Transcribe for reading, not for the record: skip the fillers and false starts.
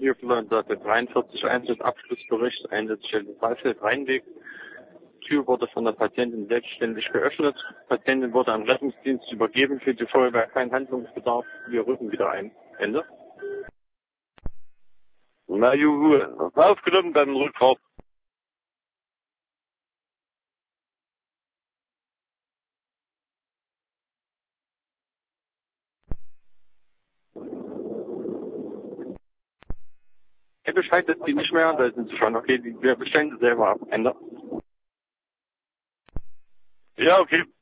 Tieflandseite 43 Einsatz Abschlussbericht, Einsatzstelle Saalfeld Rheinweg. Tür wurde von der Patientin selbstständig geöffnet. Patientin wurde am Rettungsdienst übergeben, für die Feuerwehr kein Handlungsbedarf. Wir rücken wieder ein. Ende. Na juhu, aufgenommen beim Rückfahrt. Er Bescheid, dass die nicht mehr da sind sie schon. Okay, wir bestellen sie selber ab. Ende. Ja, okay.